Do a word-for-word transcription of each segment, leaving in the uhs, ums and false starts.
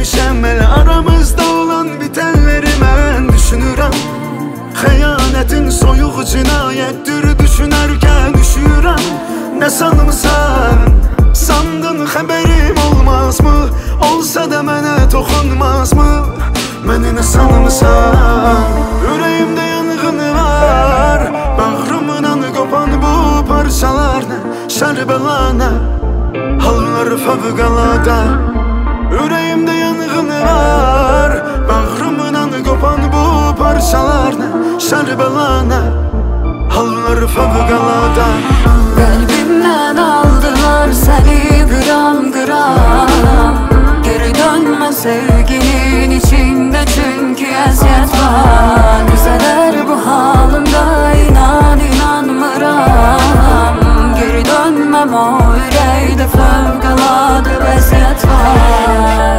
bilmişəm elə aramızda olan bitənləri mən düşünürəm. Xəyanətin soyuq cinayətdir düşünərkən üşüyürəm. Nə sanmısan, sandın xəbərim olmaz mı? Olsa da mənə toxunmaz mı? Məni nə sanmısan? Ürəyimdə yanğın var, bağrımdan qopan bu parçalar nə? Şərbəlanə, hallar fəvqəladə. Ürəyimdə yanğın var, bağrımdan qopan bu parçalar nə? Şərbəlanə, hallar fəvqəladə. Qəlbimdən aldılar səni qıram qıram. Geri dönmə sevginin içində çünki əziyyət var. Güzələr bu halımda inan inanmıram. Geri dönməm o ürəkdə fəvqəladə vəziyyət var.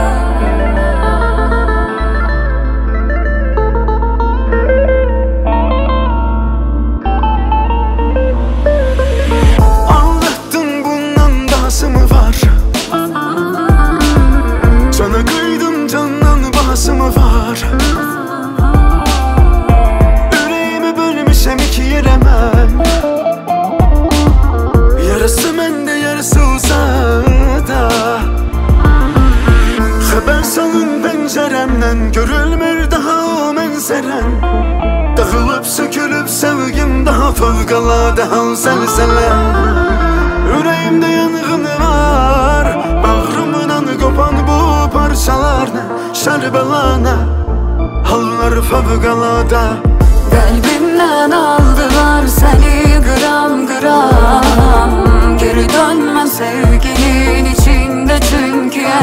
Ürəyimi bölmüşəm iki yerə mən. Yarısı məndə, yarısı uzaqda. Xəbər salın pəncərəmdən, görülmür daha o mənzərən. Dağılıb sökülüb sevgim daha fövqəladə hal zəlzələ. Ürəyimdə yanğın var, bağrımdan qopan bu parçalar nə? Şərbəlanə, hallar fəvqəladə. Qəlbimdən aldılar səni qıram qıram. Geri dönmə sevginin içində çünki